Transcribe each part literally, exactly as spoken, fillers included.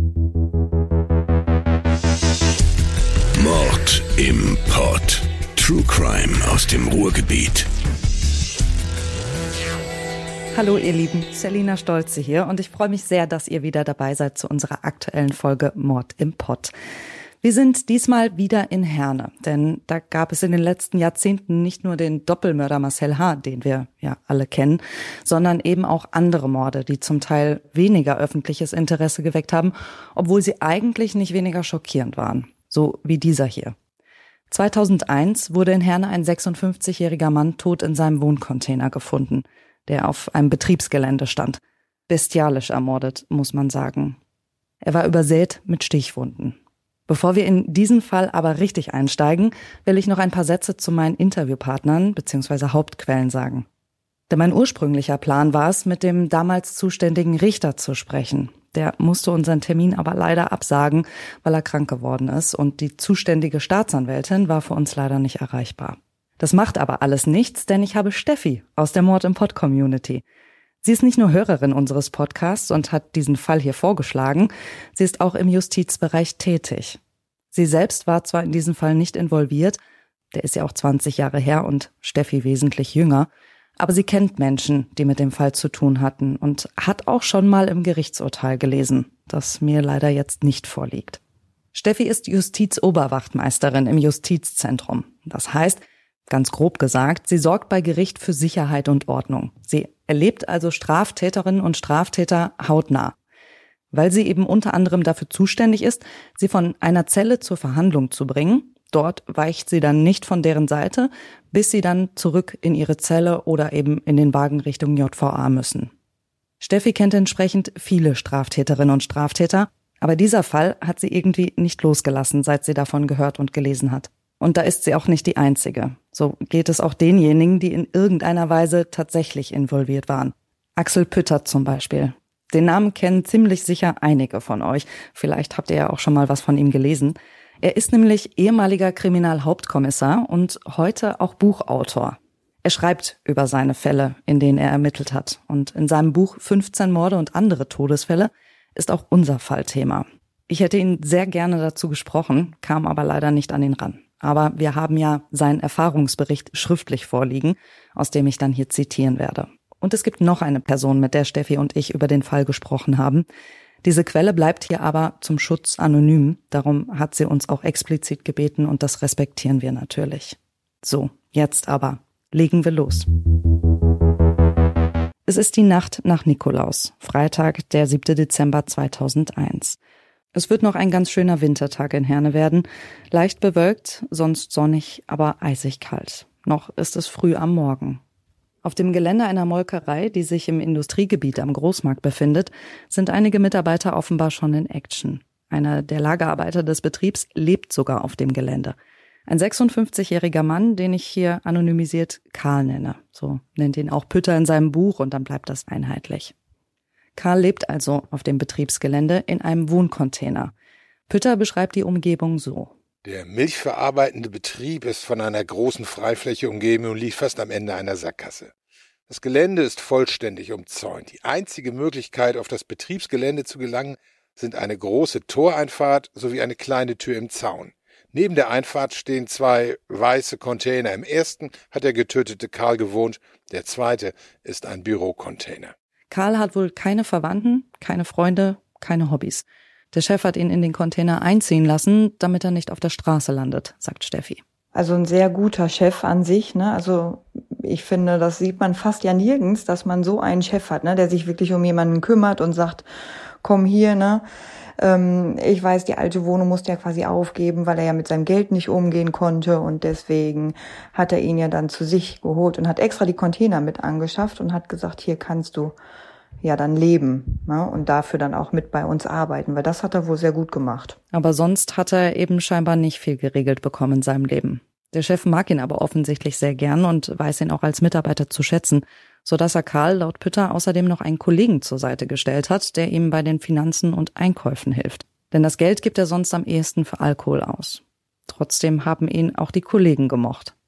Mord im Pott. True Crime aus dem Ruhrgebiet. Hallo ihr Lieben, Selina Stolze hier und ich freue mich sehr, dass ihr wieder dabei seid zu unserer aktuellen Folge Mord im Pott. Wir sind diesmal wieder in Herne, denn da gab es in den letzten Jahrzehnten nicht nur den Doppelmörder Marcel H., den wir ja alle kennen, sondern eben auch andere Morde, die zum Teil weniger öffentliches Interesse geweckt haben, obwohl sie eigentlich nicht weniger schockierend waren, so wie dieser hier. zweitausendeins wurde in Herne ein sechsundfünfzigjähriger Mann tot in seinem Wohncontainer gefunden, der auf einem Betriebsgelände stand. Bestialisch ermordet, muss man sagen. Er war übersät mit Stichwunden. Bevor wir in diesen Fall aber richtig einsteigen, will ich noch ein paar Sätze zu meinen Interviewpartnern bzw. Hauptquellen sagen. Denn mein ursprünglicher Plan war es, mit dem damals zuständigen Richter zu sprechen. Der musste unseren Termin aber leider absagen, weil er krank geworden ist und die zuständige Staatsanwältin war für uns leider nicht erreichbar. Das macht aber alles nichts, denn ich habe Steffi aus der Mord im Pott Community. Sie ist nicht nur Hörerin unseres Podcasts und hat diesen Fall hier vorgeschlagen, sie ist auch im Justizbereich tätig. Sie selbst war zwar in diesem Fall nicht involviert, der ist ja auch zwanzig Jahre her und Steffi wesentlich jünger, aber sie kennt Menschen, die mit dem Fall zu tun hatten und hat auch schon mal im Gerichtsurteil gelesen, das mir leider jetzt nicht vorliegt. Steffi ist Justizoberwachtmeisterin im Justizzentrum. Das heißt, ganz grob gesagt, sie sorgt bei Gericht für Sicherheit und Ordnung. Sie erlebt also Straftäterinnen und Straftäter hautnah, weil sie eben unter anderem dafür zuständig ist, sie von einer Zelle zur Verhandlung zu bringen. Dort weicht sie dann nicht von deren Seite, bis sie dann zurück in ihre Zelle oder eben in den Wagen Richtung J V A müssen. Steffi kennt entsprechend viele Straftäterinnen und Straftäter, aber dieser Fall hat sie irgendwie nicht losgelassen, seit sie davon gehört und gelesen hat. Und da ist sie auch nicht die Einzige. So geht es auch denjenigen, die in irgendeiner Weise tatsächlich involviert waren. Axel Pütter zum Beispiel. Den Namen kennen ziemlich sicher einige von euch. Vielleicht habt ihr ja auch schon mal was von ihm gelesen. Er ist nämlich ehemaliger Kriminalhauptkommissar und heute auch Buchautor. Er schreibt über seine Fälle, in denen er ermittelt hat. Und in seinem Buch fünfzehn Morde und andere Todesfälle ist auch unser Fall Thema. Ich hätte ihn sehr gerne dazu gesprochen, kam aber leider nicht an ihn ran. Aber wir haben ja seinen Erfahrungsbericht schriftlich vorliegen, aus dem ich dann hier zitieren werde. Und es gibt noch eine Person, mit der Steffi und ich über den Fall gesprochen haben. Diese Quelle bleibt hier aber zum Schutz anonym. Darum hat sie uns auch explizit gebeten und das respektieren wir natürlich. So, jetzt aber legen wir los. Es ist die Nacht nach Nikolaus, Freitag, der siebter Dezember zweitausendeins. Es wird noch ein ganz schöner Wintertag in Herne werden. Leicht bewölkt, sonst sonnig, aber eisig kalt. Noch ist es früh am Morgen. Auf dem Gelände einer Molkerei, die sich im Industriegebiet am Großmarkt befindet, sind einige Mitarbeiter offenbar schon in Action. Einer der Lagerarbeiter des Betriebs lebt sogar auf dem Gelände. Ein sechsundfünfzigjähriger Mann, den ich hier anonymisiert Karl nenne. So nennt ihn auch Pütter in seinem Buch und dann bleibt das einheitlich. Karl lebt also auf dem Betriebsgelände in einem Wohncontainer. Pütter beschreibt die Umgebung so. Der milchverarbeitende Betrieb ist von einer großen Freifläche umgeben und liegt fast am Ende einer Sackgasse. Das Gelände ist vollständig umzäunt. Die einzige Möglichkeit, auf das Betriebsgelände zu gelangen, sind eine große Toreinfahrt sowie eine kleine Tür im Zaun. Neben der Einfahrt stehen zwei weiße Container. Im ersten hat der getötete Karl gewohnt, der zweite ist ein Bürocontainer. Karl hat wohl keine Verwandten, keine Freunde, keine Hobbys. Der Chef hat ihn in den Container einziehen lassen, damit er nicht auf der Straße landet, sagt Steffi. Also ein sehr guter Chef an sich, ne? Also ich finde, das sieht man fast ja nirgends, dass man so einen Chef hat, ne? Der sich wirklich um jemanden kümmert und sagt, komm hier, ne? Ähm, ich weiß, die alte Wohnung musste er quasi aufgeben, weil er ja mit seinem Geld nicht umgehen konnte und deswegen hat er ihn ja dann zu sich geholt und hat extra die Container mit angeschafft und hat gesagt, hier kannst du ja dann leben, ne? Und dafür dann auch mit bei uns arbeiten, weil das hat er wohl sehr gut gemacht. Aber sonst hat er eben scheinbar nicht viel geregelt bekommen in seinem Leben. Der Chef mag ihn aber offensichtlich sehr gern und weiß ihn auch als Mitarbeiter zu schätzen, sodass er Karl laut Pütter außerdem noch einen Kollegen zur Seite gestellt hat, der ihm bei den Finanzen und Einkäufen hilft. Denn das Geld gibt er sonst am ehesten für Alkohol aus. Trotzdem haben ihn auch die Kollegen gemocht.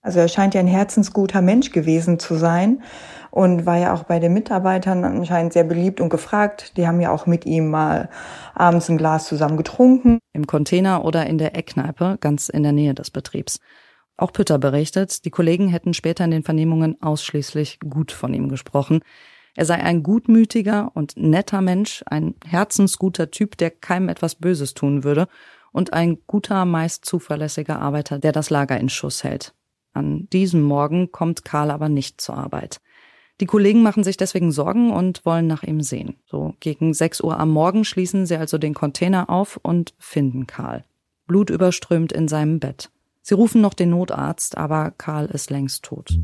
Also er scheint ja ein herzensguter Mensch gewesen zu sein und war ja auch bei den Mitarbeitern anscheinend sehr beliebt und gefragt. Die haben ja auch mit ihm mal abends ein Glas zusammen getrunken. Im Container oder in der Eckkneipe, ganz in der Nähe des Betriebs. Auch Pütter berichtet, die Kollegen hätten später in den Vernehmungen ausschließlich gut von ihm gesprochen. Er sei ein gutmütiger und netter Mensch, ein herzensguter Typ, der keinem etwas Böses tun würde und ein guter, meist zuverlässiger Arbeiter, der das Lager in Schuss hält. An diesem Morgen kommt Karl aber nicht zur Arbeit. Die Kollegen machen sich deswegen Sorgen und wollen nach ihm sehen. So gegen sechs Uhr am Morgen schließen sie also den Container auf und finden Karl. Blutüberströmt in seinem Bett. Sie rufen noch den Notarzt, aber Karl ist längst tot.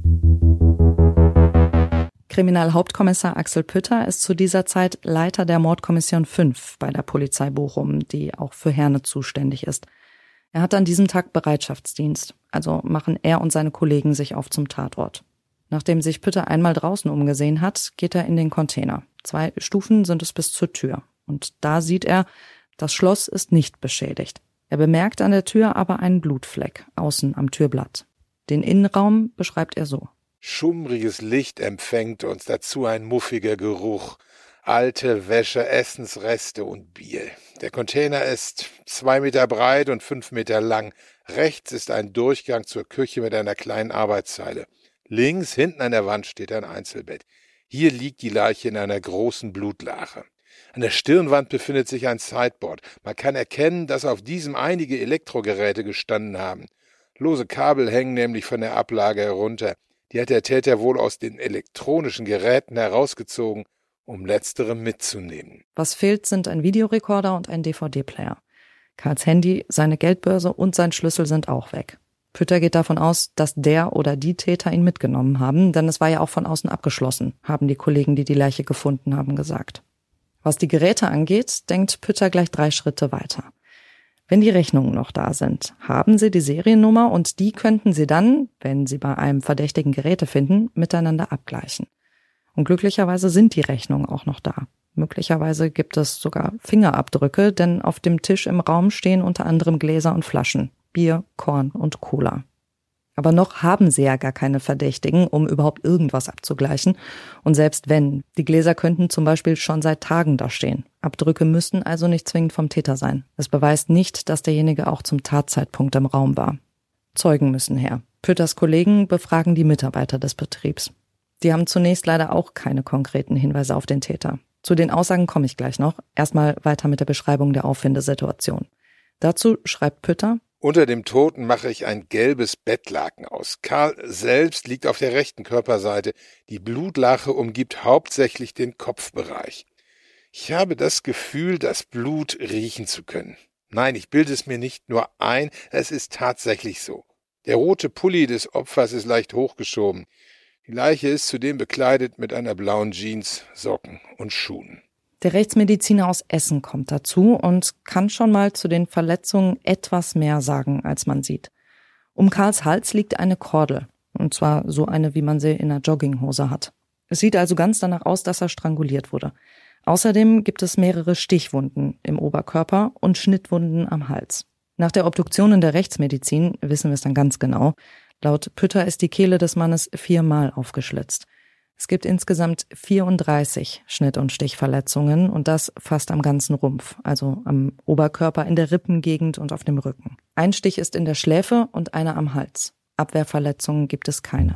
Kriminalhauptkommissar Axel Pütter ist zu dieser Zeit Leiter der Mordkommission fünf bei der Polizei Bochum, die auch für Herne zuständig ist. Er hat an diesem Tag Bereitschaftsdienst, also machen er und seine Kollegen sich auf zum Tatort. Nachdem sich Pütter einmal draußen umgesehen hat, geht er in den Container. Zwei Stufen sind es bis zur Tür. Und da sieht er, das Schloss ist nicht beschädigt. Er bemerkt an der Tür aber einen Blutfleck, außen am Türblatt. Den Innenraum beschreibt er so. Schummriges Licht empfängt uns, dazu ein muffiger Geruch. Alte Wäsche, Essensreste und Bier. Der Container ist zwei Meter breit und fünf Meter lang. Rechts ist ein Durchgang zur Küche mit einer kleinen Arbeitszeile. Links, hinten an der Wand, steht ein Einzelbett. Hier liegt die Leiche in einer großen Blutlache. An der Stirnwand befindet sich ein Sideboard. Man kann erkennen, dass auf diesem einige Elektrogeräte gestanden haben. Lose Kabel hängen nämlich von der Ablage herunter. Die hat der Täter wohl aus den elektronischen Geräten herausgezogen, um letztere mitzunehmen. Was fehlt, sind ein Videorekorder und ein D V D-Player. Karls Handy, seine Geldbörse und sein Schlüssel sind auch weg. Pütter geht davon aus, dass der oder die Täter ihn mitgenommen haben, denn es war ja auch von außen abgeschlossen, haben die Kollegen, die die Leiche gefunden haben, gesagt. Was die Geräte angeht, denkt Pütter gleich drei Schritte weiter. Wenn die Rechnungen noch da sind, haben sie die Seriennummer und die könnten sie dann, wenn sie bei einem verdächtigen Geräte finden, miteinander abgleichen. Und glücklicherweise sind die Rechnungen auch noch da. Möglicherweise gibt es sogar Fingerabdrücke, denn auf dem Tisch im Raum stehen unter anderem Gläser und Flaschen, Bier, Korn und Cola. Aber noch haben sie ja gar keine Verdächtigen, um überhaupt irgendwas abzugleichen. Und selbst wenn, die Gläser könnten zum Beispiel schon seit Tagen da stehen. Abdrücke müssten also nicht zwingend vom Täter sein. Es beweist nicht, dass derjenige auch zum Tatzeitpunkt im Raum war. Zeugen müssen her. Pütters Kollegen befragen die Mitarbeiter des Betriebs. Die haben zunächst leider auch keine konkreten Hinweise auf den Täter. Zu den Aussagen komme ich gleich noch. Erstmal weiter mit der Beschreibung der Auffindesituation. Dazu schreibt Pütter: Unter dem Toten mache ich ein gelbes Bettlaken aus. Karl selbst liegt auf der rechten Körperseite. Die Blutlache umgibt hauptsächlich den Kopfbereich. Ich habe das Gefühl, das Blut riechen zu können. Nein, ich bilde es mir nicht nur ein, es ist tatsächlich so. Der rote Pulli des Opfers ist leicht hochgeschoben. Die Leiche ist zudem bekleidet mit einer blauen Jeans, Socken und Schuhen. Der Rechtsmediziner aus Essen kommt dazu und kann schon mal zu den Verletzungen etwas mehr sagen, als man sieht. Um Karls Hals liegt eine Kordel, und zwar so eine, wie man sie in einer Jogginghose hat. Es sieht also ganz danach aus, dass er stranguliert wurde. Außerdem gibt es mehrere Stichwunden im Oberkörper und Schnittwunden am Hals. Nach der Obduktion in der Rechtsmedizin wissen wir es dann ganz genau. Laut Pütter ist die Kehle des Mannes viermal aufgeschlitzt. Es gibt insgesamt vierunddreißig Schnitt- und Stichverletzungen und das fast am ganzen Rumpf, also am Oberkörper, in der Rippengegend und auf dem Rücken. Ein Stich ist in der Schläfe und einer am Hals. Abwehrverletzungen gibt es keine.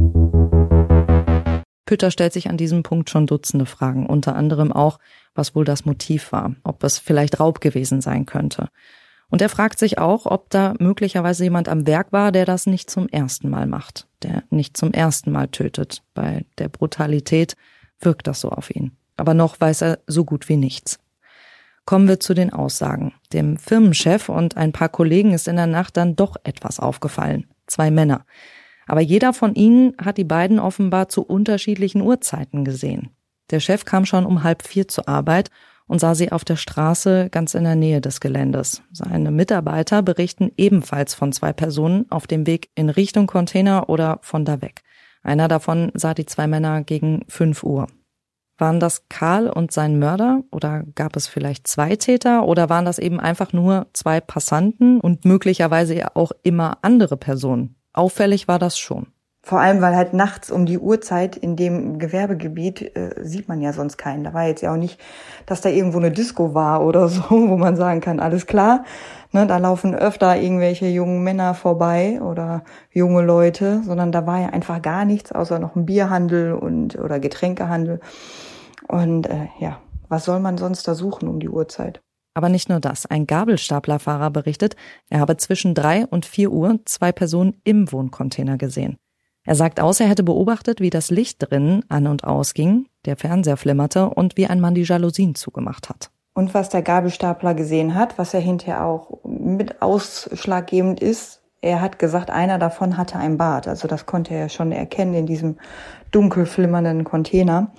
Pütter stellt sich an diesem Punkt schon Dutzende Fragen, unter anderem auch, was wohl das Motiv war, ob es vielleicht Raub gewesen sein könnte. Und er fragt sich auch, ob da möglicherweise jemand am Werk war, der das nicht zum ersten Mal macht, der nicht zum ersten Mal tötet. Bei der Brutalität wirkt das so auf ihn. Aber noch weiß er so gut wie nichts. Kommen wir zu den Aussagen. Dem Firmenchef und ein paar Kollegen ist in der Nacht dann doch etwas aufgefallen. Zwei Männer. Aber jeder von ihnen hat die beiden offenbar zu unterschiedlichen Uhrzeiten gesehen. Der Chef kam schon um halb vier zur Arbeit und sah sie auf der Straße ganz in der Nähe des Geländes. Seine Mitarbeiter berichten ebenfalls von zwei Personen auf dem Weg in Richtung Container oder von da weg. Einer davon sah die zwei Männer gegen fünf Uhr. Waren das Karl und sein Mörder oder gab es vielleicht zwei Täter oder waren das eben einfach nur zwei Passanten und möglicherweise auch immer andere Personen? Auffällig war das schon. Vor allem, weil halt nachts um die Uhrzeit in dem Gewerbegebiet äh, sieht man ja sonst keinen. Da war jetzt ja auch nicht, dass da irgendwo eine Disco war oder so, wo man sagen kann, alles klar. Ne, da laufen öfter irgendwelche jungen Männer vorbei oder junge Leute, sondern da war ja einfach gar nichts, außer noch ein Bierhandel und oder Getränkehandel. Und äh, ja, was soll man sonst da suchen um die Uhrzeit? Aber nicht nur das. Ein Gabelstaplerfahrer berichtet, er habe zwischen drei und vier Uhr zwei Personen im Wohncontainer gesehen. Er sagt aus, er hätte beobachtet, wie das Licht drinnen an- und ausging, der Fernseher flimmerte und wie ein Mann die Jalousien zugemacht hat. Und was der Gabelstapler gesehen hat, was ja hinterher auch mit ausschlaggebend ist, er hat gesagt, einer davon hatte ein Bart. Also das konnte er schon erkennen in diesem dunkel flimmernden Container.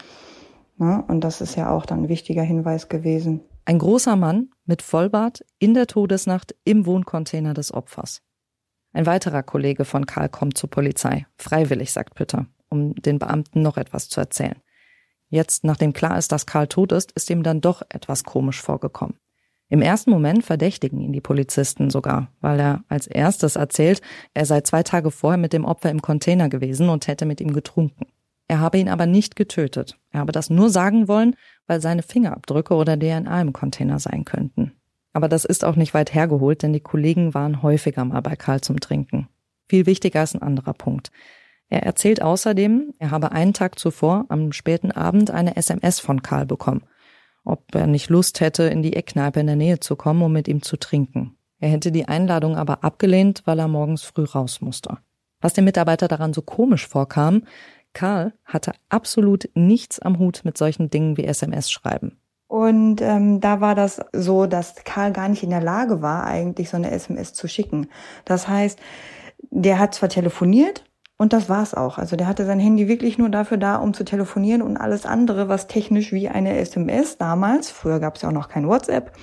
Ja, und das ist ja auch dann ein wichtiger Hinweis gewesen. Ein großer Mann mit Vollbart in der Todesnacht im Wohncontainer des Opfers. Ein weiterer Kollege von Karl kommt zur Polizei. Freiwillig, sagt Pütter, um den Beamten noch etwas zu erzählen. Jetzt, nachdem klar ist, dass Karl tot ist, ist ihm dann doch etwas komisch vorgekommen. Im ersten Moment verdächtigen ihn die Polizisten sogar, weil er als erstes erzählt, er sei zwei Tage vorher mit dem Opfer im Container gewesen und hätte mit ihm getrunken. Er habe ihn aber nicht getötet. Er habe das nur sagen wollen, weil seine Fingerabdrücke oder D N A im Container sein könnten. Aber das ist auch nicht weit hergeholt, denn die Kollegen waren häufiger mal bei Karl zum Trinken. Viel wichtiger ist ein anderer Punkt. Er erzählt außerdem, er habe einen Tag zuvor am späten Abend eine S M S von Karl bekommen, ob er nicht Lust hätte, in die Eckkneipe in der Nähe zu kommen, um mit ihm zu trinken. Er hätte die Einladung aber abgelehnt, weil er morgens früh raus musste. Was dem Mitarbeiter daran so komisch vorkam, Karl hatte absolut nichts am Hut mit solchen Dingen wie S M S schreiben. Und ähm, da war das so, dass Karl gar nicht in der Lage war, eigentlich so eine S M S zu schicken. Das heißt, der hat zwar telefoniert und das war's auch. Also der hatte sein Handy wirklich nur dafür da, um zu telefonieren und alles andere, was technisch wie eine S M S damals, früher gab es ja auch noch kein WhatsApp,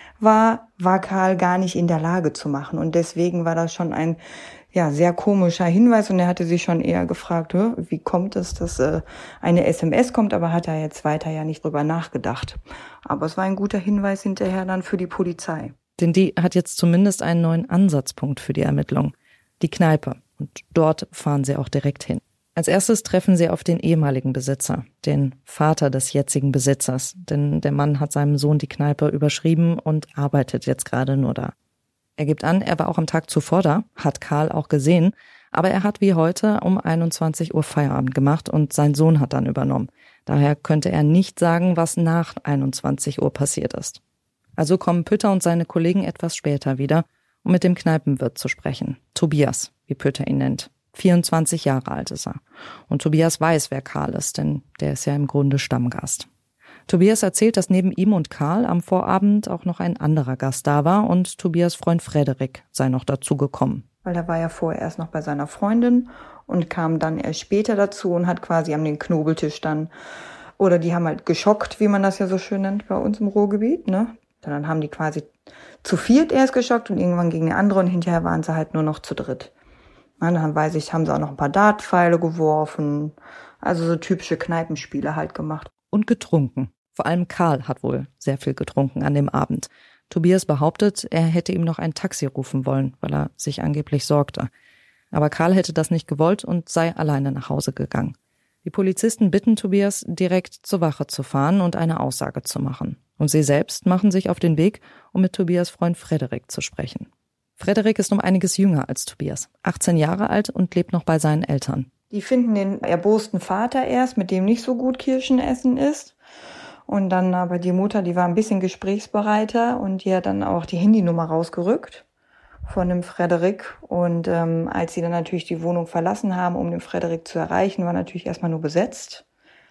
war, war Karl gar nicht in der Lage zu machen. Und deswegen war das schon ein ja sehr komischer Hinweis und er hatte sich schon eher gefragt, wie kommt es, dass äh, eine S M S kommt, aber hat er jetzt weiter ja nicht drüber nachgedacht. Aber es war ein guter Hinweis hinterher dann für die Polizei. Denn die hat jetzt zumindest einen neuen Ansatzpunkt für die Ermittlung. Die Kneipe. Und dort fahren sie auch direkt hin. Als erstes treffen sie auf den ehemaligen Besitzer, den Vater des jetzigen Besitzers. Denn der Mann hat seinem Sohn die Kneipe überschrieben und arbeitet jetzt gerade nur da. Er gibt an, er war auch am Tag zuvor da, hat Karl auch gesehen, aber er hat wie heute um einundzwanzig Uhr Feierabend gemacht und sein Sohn hat dann übernommen. Daher könnte er nicht sagen, was nach einundzwanzig Uhr passiert ist. Also kommen Pütter und seine Kollegen etwas später wieder, um mit dem Kneipenwirt zu sprechen. Tobias, wie Pütter ihn nennt. vierundzwanzig Jahre alt ist er. Und Tobias weiß, wer Karl ist, denn der ist ja im Grunde Stammgast. Tobias erzählt, dass neben ihm und Karl am Vorabend auch noch ein anderer Gast da war und Tobias' Freund Frederik sei noch dazu gekommen. Weil er war ja vorher erst noch bei seiner Freundin und kam dann erst später dazu und hat quasi an den Knobeltisch dann, oder die haben halt geschockt, wie man das ja so schön nennt bei uns im Ruhrgebiet, ne? Dann haben die quasi zu viert erst geschockt und irgendwann gegen die andere und hinterher waren sie halt nur noch zu dritt. Na, dann weiß ich, haben sie auch noch ein paar Dartpfeile geworfen, also so typische Kneipenspiele halt gemacht. Und getrunken. Vor allem Karl hat wohl sehr viel getrunken an dem Abend. Tobias behauptet, er hätte ihm noch ein Taxi rufen wollen, weil er sich angeblich sorgte. Aber Karl hätte das nicht gewollt und sei alleine nach Hause gegangen. Die Polizisten bitten Tobias, direkt zur Wache zu fahren und eine Aussage zu machen. Und sie selbst machen sich auf den Weg, um mit Tobias' Freund Frederik zu sprechen. Frederik ist um einiges jünger als Tobias, achtzehn Jahre alt und lebt noch bei seinen Eltern. Die finden den erbosten Vater erst, mit dem nicht so gut Kirschen essen ist. Und dann aber die Mutter, die war ein bisschen gesprächsbereiter und die hat dann auch die Handynummer rausgerückt von dem Frederik. Und ähm, als sie dann natürlich die Wohnung verlassen haben, um den Frederik zu erreichen, war natürlich erstmal nur besetzt.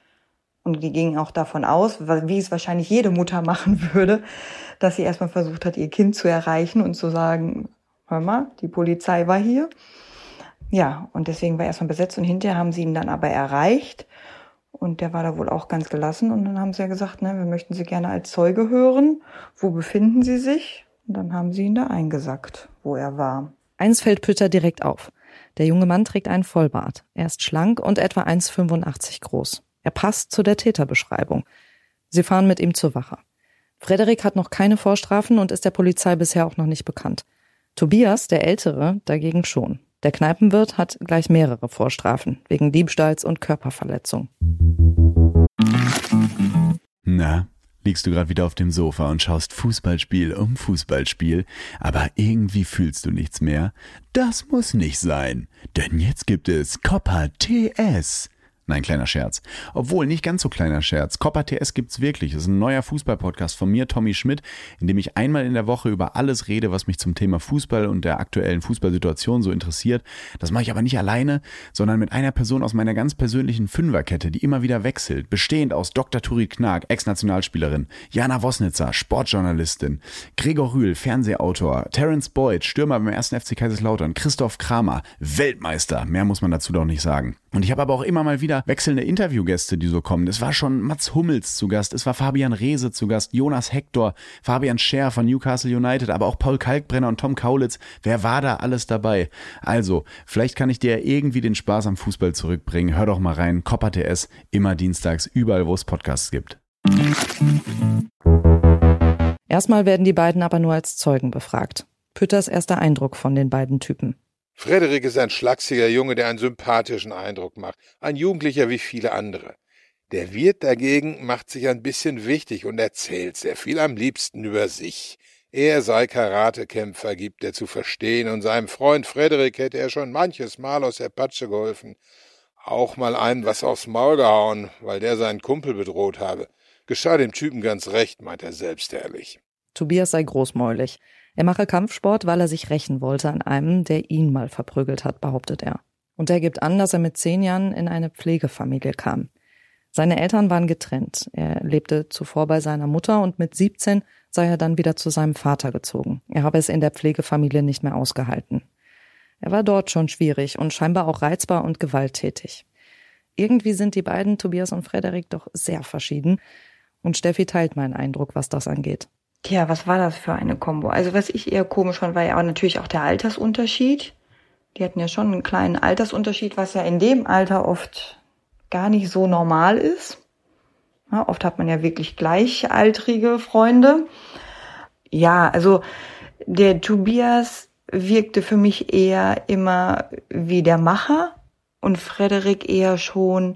Und die gingen auch davon aus, wie es wahrscheinlich jede Mutter machen würde, dass sie erstmal versucht hat, ihr Kind zu erreichen und zu sagen, hör mal, die Polizei war hier. Ja, und deswegen war er erstmal besetzt und hinterher haben sie ihn dann aber erreicht. Und der war da wohl auch ganz gelassen. Und dann haben sie ja gesagt, ne, wir möchten Sie gerne als Zeuge hören. Wo befinden Sie sich? Und dann haben sie ihn da eingesackt, wo er war. Eins fällt Pütter direkt auf. Der junge Mann trägt einen Vollbart. Er ist schlank und etwa eins Komma fünfundachtzig groß. Er passt zu der Täterbbeschreibung. Sie fahren mit ihm zur Wache. Frederik hat noch keine Vorstrafen und ist der Polizei bisher auch noch nicht bekannt. Tobias, der Ältere, dagegen schon. Der Kneipenwirt hat gleich mehrere Vorstrafen wegen Diebstahls und Körperverletzung. Na, liegst du gerade wieder auf dem Sofa und schaust Fußballspiel um Fußballspiel, aber irgendwie fühlst du nichts mehr? Das muss nicht sein, denn jetzt gibt es Copa T S. Nein, kleiner Scherz. Obwohl, nicht ganz so kleiner Scherz. Copa T S gibt's wirklich. Das ist ein neuer Fußball-Podcast von mir, Tommy Schmidt, in dem ich einmal in der Woche über alles rede, was mich zum Thema Fußball und der aktuellen Fußballsituation so interessiert. Das mache ich aber nicht alleine, sondern mit einer Person aus meiner ganz persönlichen Fünferkette, die immer wieder wechselt. Bestehend aus Doktor Turit Knag, Ex-Nationalspielerin, Jana Wosnitzer, Sportjournalistin, Gregor Rühl, Fernsehautor, Terence Boyd, Stürmer beim ersten F C Kaiserslautern, Christoph Kramer, Weltmeister. Mehr muss man dazu doch nicht sagen. Und ich habe aber auch immer mal wieder wechselnde Interviewgäste, die so kommen. Es war schon Mats Hummels zu Gast, es war Fabian Reese zu Gast, Jonas Hector, Fabian Scher von Newcastle United, aber auch Paul Kalkbrenner und Tom Kaulitz. Wer war da alles dabei? Also, vielleicht kann ich dir irgendwie den Spaß am Fußball zurückbringen. Hör doch mal rein. Copa T S, immer dienstags, überall, wo es Podcasts gibt. Erstmal werden die beiden aber nur als Zeugen befragt. Pütters erster Eindruck von den beiden Typen. Frederik ist ein schlachsiger Junge, der einen sympathischen Eindruck macht. Ein Jugendlicher wie viele andere. Der Wirt dagegen macht sich ein bisschen wichtig und erzählt sehr viel, am liebsten über sich. Er sei Karatekämpfer, gibt er zu verstehen, und seinem Freund Frederik hätte er schon manches Mal aus der Patsche geholfen. Auch mal einem was aufs Maul gehauen, weil der seinen Kumpel bedroht habe. Geschah dem Typen ganz recht, meint er selbst ehrlich. Tobias sei großmäulig. Er mache Kampfsport, weil er sich rächen wollte an einem, der ihn mal verprügelt hat, behauptet er. Und er gibt an, dass er mit zehn Jahren in eine Pflegefamilie kam. Seine Eltern waren getrennt. Er lebte zuvor bei seiner Mutter und mit siebzehn sei er dann wieder zu seinem Vater gezogen. Er habe es in der Pflegefamilie nicht mehr ausgehalten. Er war dort schon schwierig und scheinbar auch reizbar und gewalttätig. Irgendwie sind die beiden, Tobias und Frederik, doch sehr verschieden. Und Steffi teilt meinen Eindruck, was das angeht. Tja, was war das für eine Kombo? Also was ich eher komisch fand, war ja auch natürlich auch der Altersunterschied. Die hatten ja schon einen kleinen Altersunterschied, was ja in dem Alter oft gar nicht so normal ist. Ja, oft hat man ja wirklich gleichaltrige Freunde. Ja, also der Tobias wirkte für mich eher immer wie der Macher und Frederik eher schon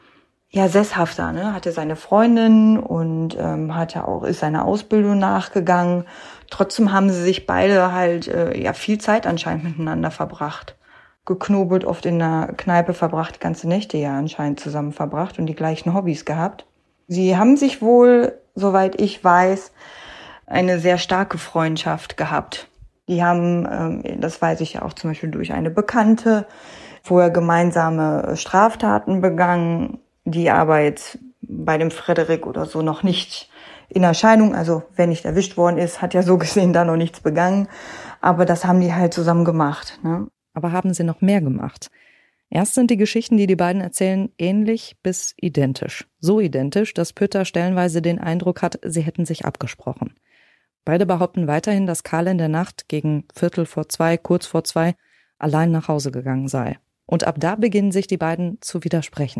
ja sesshafter, ne? Hatte seine Freundin und ähm, hatte auch ist seiner Ausbildung nachgegangen. Trotzdem haben sie sich beide halt äh, ja viel Zeit anscheinend miteinander verbracht, geknobelt, oft in der Kneipe verbracht, ganze Nächte ja anscheinend zusammen verbracht und die gleichen Hobbys gehabt. Sie haben sich wohl, soweit ich weiß, eine sehr starke Freundschaft gehabt. Die haben, ähm, das weiß ich ja auch zum Beispiel durch eine Bekannte, vorher gemeinsame Straftaten begangen, die aber jetzt bei dem Frederik oder so noch nicht in Erscheinung, also wer nicht erwischt worden ist, hat ja so gesehen da noch nichts begangen. Aber das haben die halt zusammen gemacht. Ne? Aber haben sie noch mehr gemacht? Erst sind die Geschichten, die die beiden erzählen, ähnlich bis identisch. So identisch, dass Pütter stellenweise den Eindruck hat, sie hätten sich abgesprochen. Beide behaupten weiterhin, dass Karl in der Nacht gegen Viertel vor zwei, kurz vor zwei, allein nach Hause gegangen sei. Und ab da beginnen sich die beiden zu widersprechen.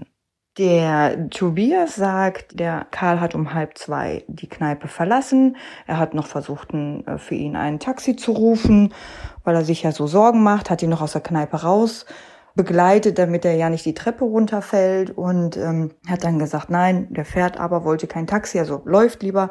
Der Tobias sagt, der Karl hat um halb zwei die Kneipe verlassen. Er hat noch versucht, für ihn ein Taxi zu rufen, weil er sich ja so Sorgen macht, hat ihn noch aus der Kneipe raus begleitet, damit er ja nicht die Treppe runterfällt und ähm, hat dann gesagt, nein, der fährt aber, wollte kein Taxi, also läuft lieber.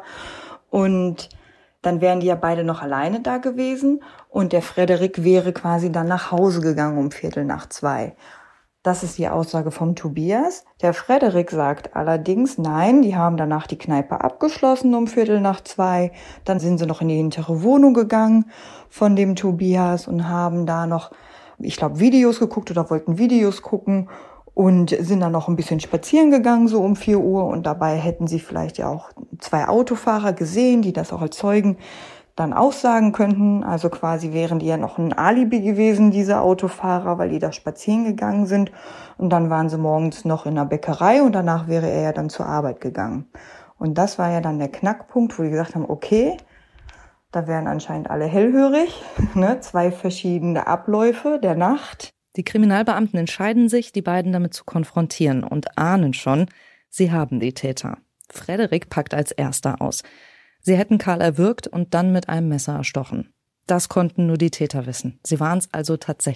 Und dann wären die ja beide noch alleine da gewesen und der Frederik wäre quasi dann nach Hause gegangen um Viertel nach zwei. Das ist die Aussage vom Tobias. Der Frederik sagt allerdings, nein, die haben danach die Kneipe abgeschlossen um Viertel nach zwei. Dann sind sie noch in die hintere Wohnung gegangen von dem Tobias und haben da noch, ich glaube, Videos geguckt oder wollten Videos gucken und sind dann noch ein bisschen spazieren gegangen, so um vier Uhr. Und dabei hätten sie vielleicht ja auch zwei Autofahrer gesehen, die das auch als Zeugen dann aussagen könnten. Also quasi wären die ja noch ein Alibi gewesen, diese Autofahrer, weil die da spazieren gegangen sind. Und dann waren sie morgens noch in der Bäckerei und danach wäre er ja dann zur Arbeit gegangen. Und das war ja dann der Knackpunkt, wo die gesagt haben, okay, da wären anscheinend alle hellhörig, ne? Zwei verschiedene Abläufe der Nacht. Die Kriminalbeamten entscheiden sich, die beiden damit zu konfrontieren und ahnen schon, sie haben die Täter. Frederik packt als erster aus. Sie hätten Karl erwürgt und dann mit einem Messer erstochen. Das konnten nur die Täter wissen. Sie waren es also tatsächlich.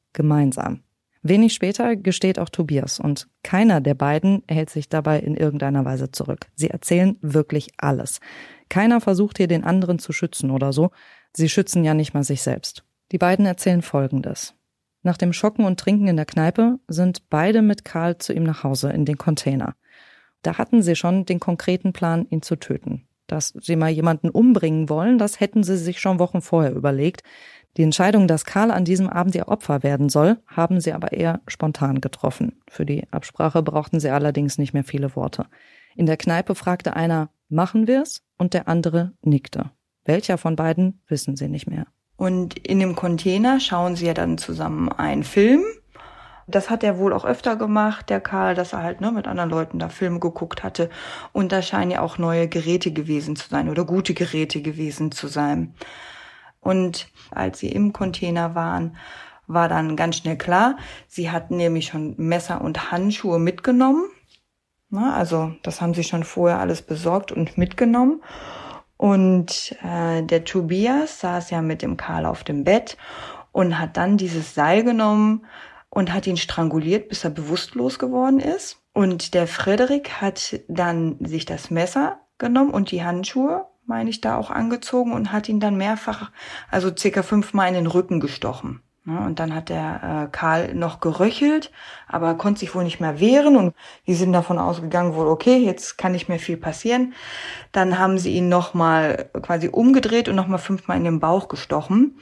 gemeinsam. Wenig später gesteht auch Tobias und keiner der beiden hält sich dabei in irgendeiner Weise zurück. Sie erzählen wirklich alles. Keiner versucht hier den anderen zu schützen oder so. Sie schützen ja nicht mal sich selbst. Die beiden erzählen Folgendes. Nach dem Schocken und Trinken in der Kneipe sind beide mit Karl zu ihm nach Hause in den Container. Da hatten sie schon den konkreten Plan, ihn zu töten. Dass sie mal jemanden umbringen wollen, das hätten sie sich schon Wochen vorher überlegt. Die Entscheidung, dass Karl an diesem Abend ihr Opfer werden soll, haben sie aber eher spontan getroffen. Für die Absprache brauchten sie allerdings nicht mehr viele Worte. In der Kneipe fragte einer, machen wir's? Und der andere nickte. Welcher von beiden, wissen sie nicht mehr. Und in dem Container schauen sie ja dann zusammen einen Film. Das hat er wohl auch öfter gemacht, der Karl, dass er halt ne, mit anderen Leuten da Filme geguckt hatte. Und da scheinen ja auch neue Geräte gewesen zu sein oder gute Geräte gewesen zu sein. Und als sie im Container waren, war dann ganz schnell klar, sie hatten nämlich schon Messer und Handschuhe mitgenommen. Na, also das haben sie schon vorher alles besorgt und mitgenommen. Und äh, der Tobias saß ja mit dem Karl auf dem Bett und hat dann dieses Seil genommen und hat ihn stranguliert, bis er bewusstlos geworden ist. Und der Frederik hat dann sich das Messer genommen und die Handschuhe, meine ich, da auch angezogen und hat ihn dann mehrfach, also circa fünfmal in den Rücken gestochen. Ja, und dann hat der äh, Karl noch geröchelt, aber konnte sich wohl nicht mehr wehren und die sind davon ausgegangen, wohl okay, jetzt kann nicht mehr viel passieren. Dann haben sie ihn nochmal quasi umgedreht und nochmal fünfmal in den Bauch gestochen.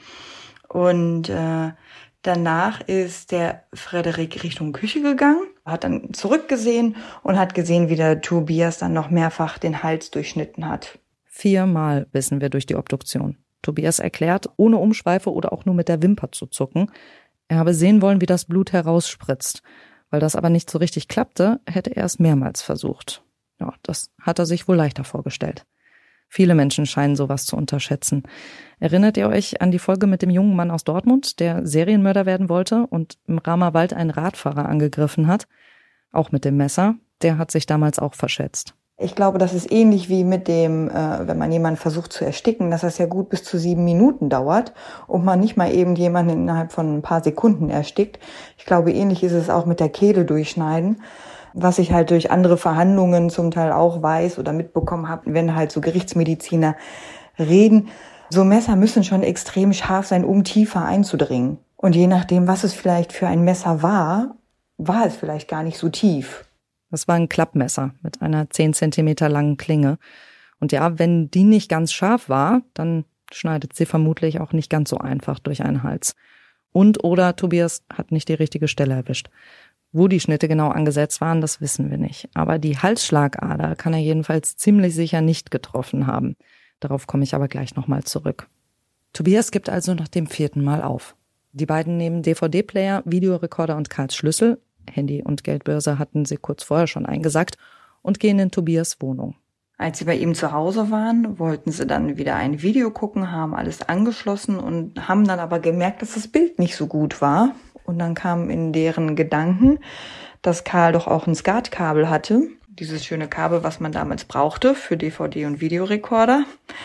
Und äh, danach ist der Frederik Richtung Küche gegangen, hat dann zurückgesehen und hat gesehen, wie der Tobias dann noch mehrfach den Hals durchschnitten hat. Viermal wissen wir durch die Obduktion. Tobias erklärt, ohne Umschweife oder auch nur mit der Wimper zu zucken, er habe sehen wollen, wie das Blut herausspritzt. Weil das aber nicht so richtig klappte, hätte er es mehrmals versucht. Ja, das hat er sich wohl leichter vorgestellt. Viele Menschen scheinen sowas zu unterschätzen. Erinnert ihr euch an die Folge mit dem jungen Mann aus Dortmund, der Serienmörder werden wollte und im Ramer Wald einen Radfahrer angegriffen hat? Auch mit dem Messer. Der hat sich damals auch verschätzt. Ich glaube, das ist ähnlich wie mit dem, äh, wenn man jemanden versucht zu ersticken, dass das ja gut bis zu sieben Minuten dauert und man nicht mal eben jemanden innerhalb von ein paar Sekunden erstickt. Ich glaube, ähnlich ist es auch mit der Kehle durchschneiden, was ich halt durch andere Verhandlungen zum Teil auch weiß oder mitbekommen habe, wenn halt so Gerichtsmediziner reden. So Messer müssen schon extrem scharf sein, um tiefer einzudringen. Und je nachdem, was es vielleicht für ein Messer war, war es vielleicht gar nicht so tief. Das war ein Klappmesser mit einer zehn Zentimeter langen Klinge. Und ja, wenn die nicht ganz scharf war, dann schneidet sie vermutlich auch nicht ganz so einfach durch einen Hals. Und oder Tobias hat nicht die richtige Stelle erwischt. Wo die Schnitte genau angesetzt waren, das wissen wir nicht. Aber die Halsschlagader kann er jedenfalls ziemlich sicher nicht getroffen haben. Darauf komme ich aber gleich nochmal zurück. Tobias gibt also nach dem vierten Mal auf. Die beiden nehmen D V D-Player, Videorekorder und Karls Schlüssel, Handy und Geldbörse hatten sie kurz vorher schon eingesackt, und gehen in Tobias Wohnung. Als sie bei ihm zu Hause waren, wollten sie dann wieder ein Video gucken, haben alles angeschlossen und haben dann aber gemerkt, dass das Bild nicht so gut war. Und dann kam in deren Gedanken, dass Karl doch auch ein SCART-Kabel hatte. Dieses schöne Kabel, was man damals brauchte für D V D und Videorekorder.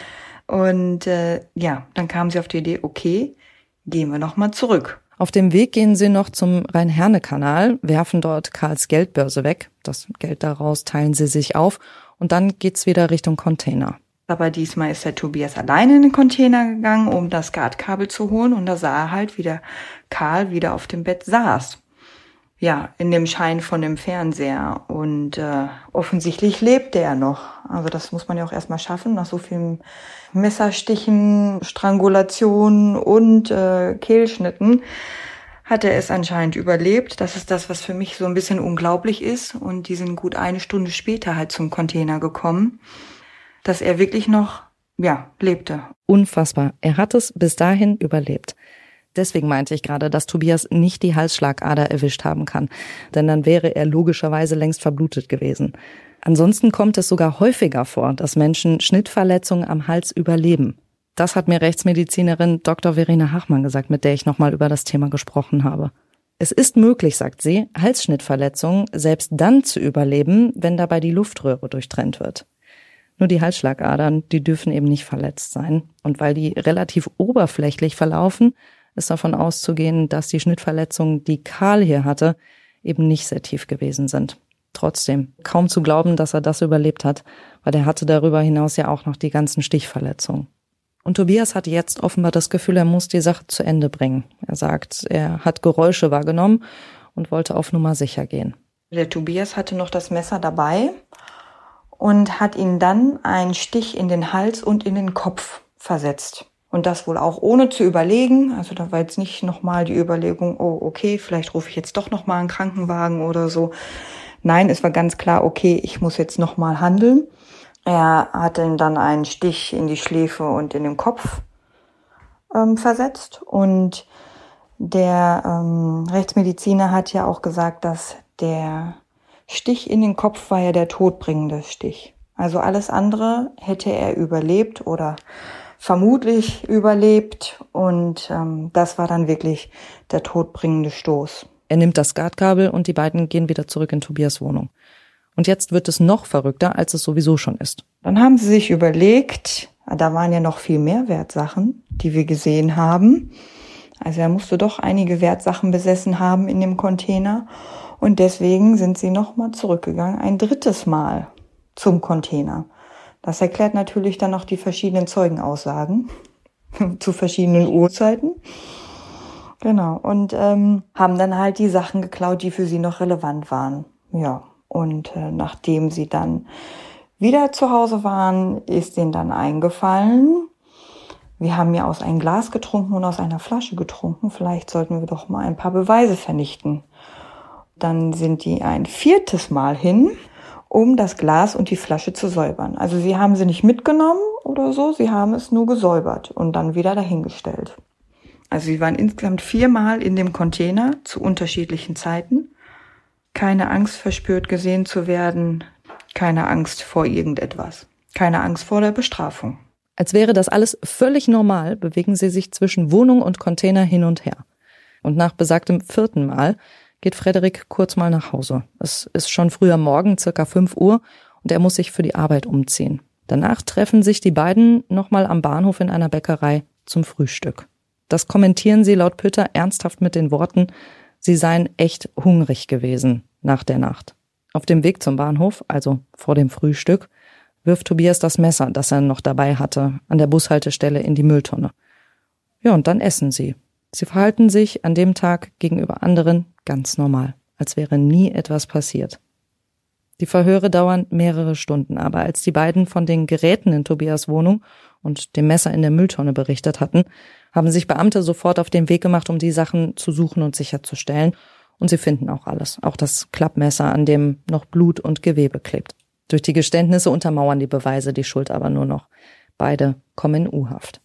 Und äh, ja, dann kamen sie auf die Idee, okay, gehen wir nochmal zurück. Auf dem Weg gehen sie noch zum Rhein-Herne-Kanal, werfen dort Karls Geldbörse weg. Das Geld daraus teilen sie sich auf und dann geht's wieder Richtung Container. Aber diesmal ist der Tobias alleine in den Container gegangen, um das SCART-Kabel zu holen, und da sah er halt, wie der Karl wieder auf dem Bett saß. Ja, in dem Schein von dem Fernseher, und äh, offensichtlich lebte er noch. Also das muss man ja auch erstmal schaffen, nach so vielen Messerstichen, Strangulationen und äh, Kehlschnitten hat er es anscheinend überlebt. Das ist das, was für mich so ein bisschen unglaublich ist. Und die sind gut eine Stunde später halt zum Container gekommen, dass er wirklich noch, ja, lebte. Unfassbar. Er hat es bis dahin überlebt. Deswegen meinte ich gerade, dass Tobias nicht die Halsschlagader erwischt haben kann, denn dann wäre er logischerweise längst verblutet gewesen. Ansonsten kommt es sogar häufiger vor, dass Menschen Schnittverletzungen am Hals überleben. Das hat mir Rechtsmedizinerin Doktor Verena Hachmann gesagt, mit der ich nochmal über das Thema gesprochen habe. Es ist möglich, sagt sie, Halsschnittverletzungen selbst dann zu überleben, wenn dabei die Luftröhre durchtrennt wird. Nur die Halsschlagadern, die dürfen eben nicht verletzt sein. Und weil die relativ oberflächlich verlaufen, ist davon auszugehen, dass die Schnittverletzungen, die Karl hier hatte, eben nicht sehr tief gewesen sind. Trotzdem, kaum zu glauben, dass er das überlebt hat, weil er hatte darüber hinaus ja auch noch die ganzen Stichverletzungen. Und Tobias hat jetzt offenbar das Gefühl, er muss die Sache zu Ende bringen. Er sagt, er hat Geräusche wahrgenommen und wollte auf Nummer sicher gehen. Der Tobias hatte noch das Messer dabei und hat ihn dann einen Stich in den Hals und in den Kopf versetzt. Und das wohl auch ohne zu überlegen. Also da war jetzt nicht nochmal die Überlegung, oh okay, vielleicht rufe ich jetzt doch nochmal einen Krankenwagen oder so. Nein, es war ganz klar, okay, ich muss jetzt nochmal handeln. Er hat ihm dann einen Stich in die Schläfe und in den Kopf ähm, versetzt. Und der ähm, Rechtsmediziner hat ja auch gesagt, dass der Stich in den Kopf war ja der todbringende Stich. Also alles andere hätte er überlebt oder vermutlich überlebt. Und ähm, das war dann wirklich der todbringende Stoß. Er nimmt das Skatkabel und die beiden gehen wieder zurück in Tobias' Wohnung. Und jetzt wird es noch verrückter, als es sowieso schon ist. Dann haben sie sich überlegt, da waren ja noch viel mehr Wertsachen, die wir gesehen haben. Also er musste doch einige Wertsachen besessen haben in dem Container. Und deswegen sind sie nochmal zurückgegangen, ein drittes Mal zum Container. Das erklärt natürlich dann noch die verschiedenen Zeugenaussagen zu verschiedenen Uhrzeiten. Genau, und ähm, haben dann halt die Sachen geklaut, die für sie noch relevant waren. Ja. Und äh, nachdem sie dann wieder zu Hause waren, ist denen dann eingefallen, wir haben ja aus einem Glas getrunken und aus einer Flasche getrunken, vielleicht sollten wir doch mal ein paar Beweise vernichten. Dann sind die ein viertes Mal hin, um das Glas und die Flasche zu säubern. Also sie haben sie nicht mitgenommen oder so, sie haben es nur gesäubert und dann wieder dahingestellt. Also sie waren insgesamt viermal in dem Container zu unterschiedlichen Zeiten. Keine Angst verspürt, gesehen zu werden, keine Angst vor irgendetwas, keine Angst vor der Bestrafung. Als wäre das alles völlig normal, bewegen sie sich zwischen Wohnung und Container hin und her. Und nach besagtem vierten Mal geht Frederik kurz mal nach Hause. Es ist schon früher Morgen, circa fünf Uhr, und er muss sich für die Arbeit umziehen. Danach treffen sich die beiden nochmal am Bahnhof in einer Bäckerei zum Frühstück. Das kommentieren sie laut Pütter ernsthaft mit den Worten, sie seien echt hungrig gewesen nach der Nacht. Auf dem Weg zum Bahnhof, also vor dem Frühstück, wirft Tobias das Messer, das er noch dabei hatte, an der Bushaltestelle in die Mülltonne. Ja, und dann essen sie. Sie verhalten sich an dem Tag gegenüber anderen ganz normal, als wäre nie etwas passiert. Die Verhöre dauern mehrere Stunden, aber als die beiden von den Geräten in Tobias' Wohnung und dem Messer in der Mülltonne berichtet hatten, haben sich Beamte sofort auf den Weg gemacht, um die Sachen zu suchen und sicherzustellen. Und sie finden auch alles, auch das Klappmesser, an dem noch Blut und Gewebe klebt. Durch die Geständnisse untermauern die Beweise die Schuld aber nur noch. Beide kommen in U-Haft.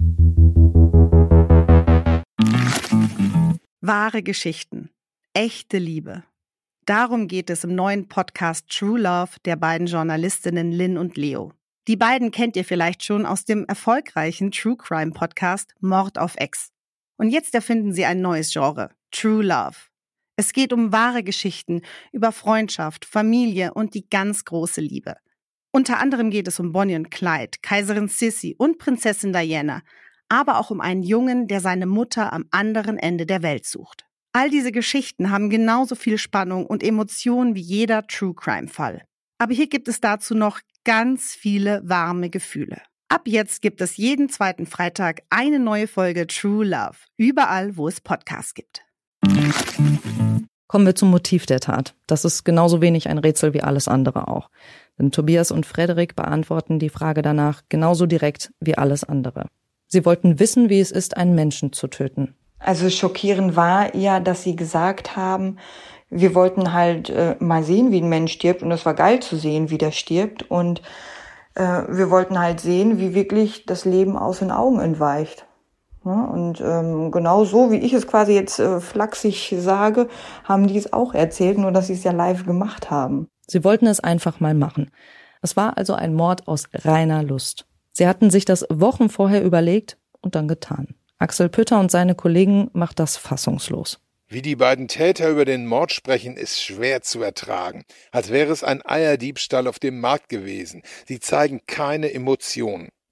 Wahre Geschichten. Echte Liebe. Darum geht es im neuen Podcast True Love der beiden Journalistinnen Lynn und Leo. Die beiden kennt ihr vielleicht schon aus dem erfolgreichen True Crime Podcast Mord auf Ex. Und jetzt erfinden sie ein neues Genre, True Love. Es geht um wahre Geschichten über Freundschaft, Familie und die ganz große Liebe. Unter anderem geht es um Bonnie und Clyde, Kaiserin Sissi und Prinzessin Diana, aber auch um einen Jungen, der seine Mutter am anderen Ende der Welt sucht. All diese Geschichten haben genauso viel Spannung und Emotionen wie jeder True-Crime-Fall. Aber hier gibt es dazu noch ganz viele warme Gefühle. Ab jetzt gibt es jeden zweiten Freitag eine neue Folge True Love, überall, wo es Podcasts gibt. Kommen wir zum Motiv der Tat. Das ist genauso wenig ein Rätsel wie alles andere auch. Denn Tobias und Frederik beantworten die Frage danach genauso direkt wie alles andere. Sie wollten wissen, wie es ist, einen Menschen zu töten. Also schockierend war ja, dass sie gesagt haben, wir wollten halt äh, mal sehen, wie ein Mensch stirbt, und es war geil zu sehen, wie der stirbt, und äh, wir wollten halt sehen, wie wirklich das Leben aus den Augen entweicht. Ja, und ähm, genau so, wie ich es quasi jetzt äh, flachsig sage, haben die es auch erzählt, nur dass sie es ja live gemacht haben. Sie wollten es einfach mal machen. Es war also ein Mord aus reiner Lust. Sie hatten sich das Wochen vorher überlegt und dann getan. Axel Pütter und seine Kollegen macht das fassungslos. Wie die beiden Täter über den Mord sprechen, ist schwer zu ertragen. Als wäre es ein Eierdiebstahl auf dem Markt gewesen. Sie zeigen keine Emotionen.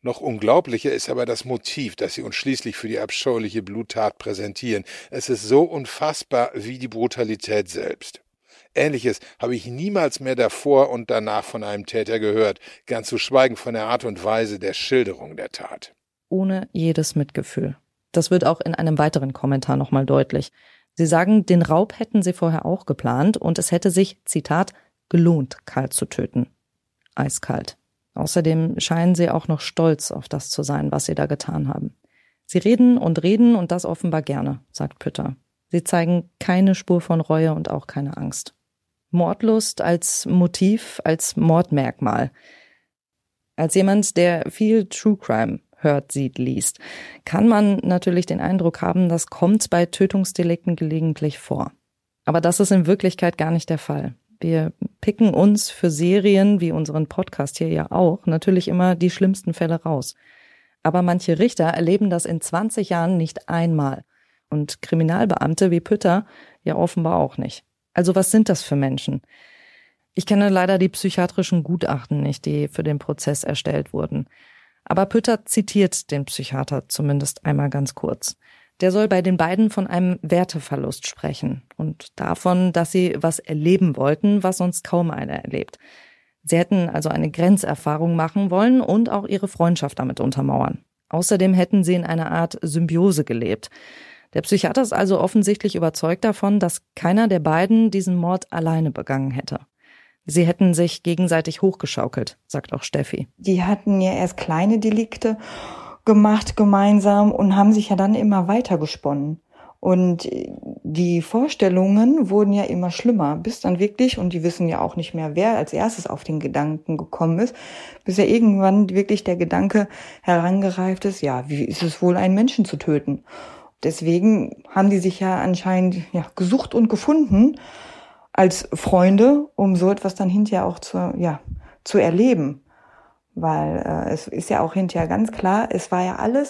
Noch unglaublicher ist aber das Motiv, das sie uns schließlich für die abscheuliche Bluttat präsentieren. Es ist so unfassbar wie die Brutalität selbst. Ähnliches habe ich niemals mehr davor und danach von einem Täter gehört, ganz zu schweigen von der Art und Weise der Schilderung der Tat. Ohne jedes Mitgefühl. Das wird auch in einem weiteren Kommentar nochmal deutlich. Sie sagen, den Raub hätten sie vorher auch geplant und es hätte sich, Zitat, gelohnt, Karl zu töten. Eiskalt. Außerdem scheinen sie auch noch stolz auf das zu sein, was sie da getan haben. Sie reden und reden und das offenbar gerne, sagt Pütter. Sie zeigen keine Spur von Reue und auch keine Angst. Mordlust als Motiv, als Mordmerkmal. Als jemand, der viel True Crime hört, sieht, liest, kann man natürlich den Eindruck haben, das kommt bei Tötungsdelikten gelegentlich vor. Aber das ist in Wirklichkeit gar nicht der Fall. Wir picken uns für Serien, wie unseren Podcast hier ja auch, natürlich immer die schlimmsten Fälle raus. Aber manche Richter erleben das in zwanzig Jahren nicht einmal. Und Kriminalbeamte wie Pütter ja offenbar auch nicht. Also was sind das für Menschen? Ich kenne leider die psychiatrischen Gutachten nicht, die für den Prozess erstellt wurden. Aber Pütter zitiert den Psychiater zumindest einmal ganz kurz. Der soll bei den beiden von einem Werteverlust sprechen und davon, dass sie was erleben wollten, was sonst kaum einer erlebt. Sie hätten also eine Grenzerfahrung machen wollen und auch ihre Freundschaft damit untermauern. Außerdem hätten sie in einer Art Symbiose gelebt. Der Psychiater ist also offensichtlich überzeugt davon, dass keiner der beiden diesen Mord alleine begangen hätte. Sie hätten sich gegenseitig hochgeschaukelt, sagt auch Steffi. Die hatten ja erst kleine Delikte gemacht gemeinsam und haben sich ja dann immer weiter gesponnen. Und die Vorstellungen wurden ja immer schlimmer, bis dann wirklich, und die wissen ja auch nicht mehr, wer als erstes auf den Gedanken gekommen ist, bis ja irgendwann wirklich der Gedanke herangereift ist, ja, wie ist es wohl, einen Menschen zu töten? Deswegen haben die sich ja anscheinend ja, gesucht und gefunden als Freunde, um so etwas dann hinterher auch zu, ja, zu erleben. Weil äh, es ist ja auch hinterher ganz klar, es war ja alles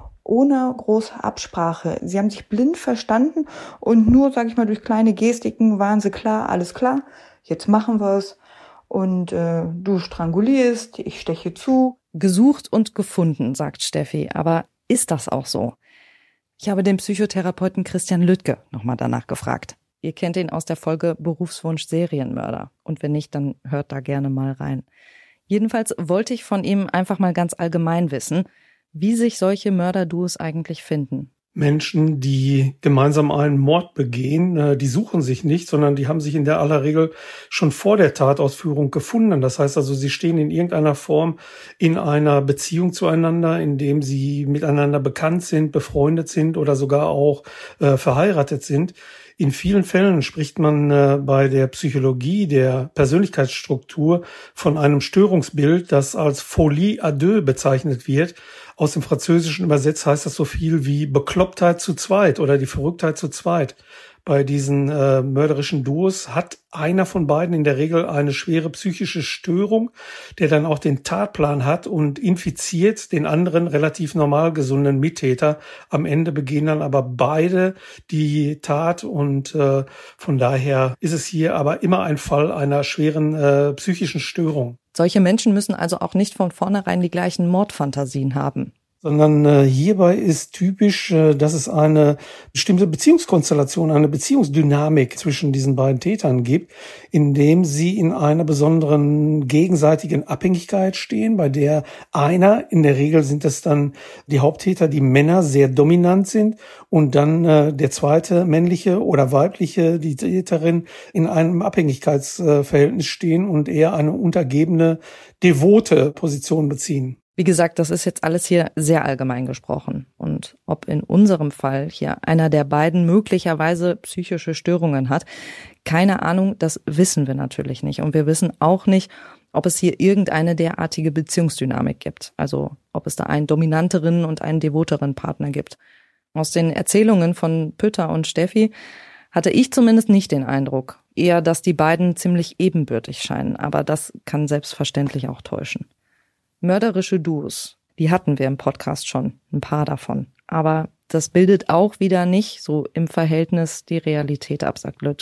ohne große Absprache. Sie haben sich blind verstanden und nur, sage ich mal, durch kleine Gestiken waren sie klar, alles klar, jetzt machen wir es. Und äh, du strangulierst, ich steche zu. Gesucht und gefunden, sagt Steffi. Aber ist das auch so? Ich habe den Psychotherapeuten Christian Lüttke nochmal danach gefragt. Ihr kennt ihn aus der Folge Berufswunsch Serienmörder. Und wenn nicht, dann hört da gerne mal rein. Jedenfalls wollte ich von ihm einfach mal ganz allgemein wissen, wie sich solche Mörderduos eigentlich finden. Menschen, die gemeinsam einen Mord begehen, die suchen sich nicht, sondern die haben sich in der aller Regel schon vor der Tatausführung gefunden. Das heißt also, sie stehen in irgendeiner Form in einer Beziehung zueinander, indem sie miteinander bekannt sind, befreundet sind oder sogar auch äh, verheiratet sind. In vielen Fällen spricht man äh, bei der Psychologie der Persönlichkeitsstruktur von einem Störungsbild, das als Folie à deux bezeichnet wird. Aus dem Französischen übersetzt heißt das so viel wie Beklopptheit zu zweit oder die Verrücktheit zu zweit. Bei diesen äh, mörderischen Duos hat einer von beiden in der Regel eine schwere psychische Störung, der dann auch den Tatplan hat und infiziert den anderen relativ normal gesunden Mittäter. Am Ende begehen dann aber beide die Tat und äh, von daher ist es hier aber immer ein Fall einer schweren äh, psychischen Störung. Solche Menschen müssen also auch nicht von vornherein die gleichen Mordfantasien haben. Sondern äh, hierbei ist typisch, äh, dass es eine bestimmte Beziehungskonstellation, eine Beziehungsdynamik zwischen diesen beiden Tätern gibt, indem sie in einer besonderen gegenseitigen Abhängigkeit stehen, bei der einer, in der Regel sind es dann die Haupttäter, die Männer sehr dominant sind und dann äh, der zweite männliche oder weibliche, die Täterin, in einem Abhängigkeitsverhältnis stehen und eher eine untergebene, devote Position beziehen. Wie gesagt, das ist jetzt alles hier sehr allgemein gesprochen. Und ob in unserem Fall hier einer der beiden möglicherweise psychische Störungen hat, keine Ahnung, das wissen wir natürlich nicht. Und wir wissen auch nicht, ob es hier irgendeine derartige Beziehungsdynamik gibt. Also ob es da einen dominanteren und einen devoteren Partner gibt. Aus den Erzählungen von Pütter und Steffi hatte ich zumindest nicht den Eindruck. Eher, dass die beiden ziemlich ebenbürtig scheinen. Aber das kann selbstverständlich auch täuschen. Mörderische Duos, die hatten wir im Podcast schon, ein paar davon. Aber das bildet auch wieder nicht so im Verhältnis die Realität ab, sagt Lüttke.